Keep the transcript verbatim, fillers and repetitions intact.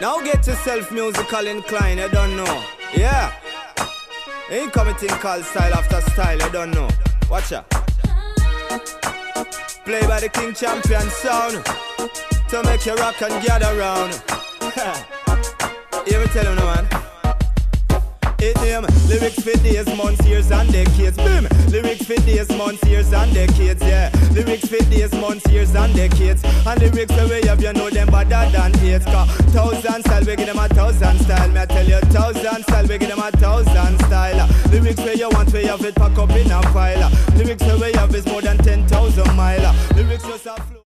Now get yourself musical inclined, you don't know. Yeah. Ain't coming thing called style after style, you don't know. Watch out. Play by the King Champion sound to make you rock and gather round. Hear me tell you no man. It name lyrics for days, months, years and decades. Boom. Lyrics for days, months, years and decades. Yeah. Lyrics for days, months, years and decades. And lyrics the way have you know them better than eight. Cause thousand style, we give them a thousand style. Me I tell you thousand style, we give them a thousand style. Lyrics where you want, where you have it pack up in a file. Lyrics the way you have is more than ten thousand mile. Lyrics just a flow.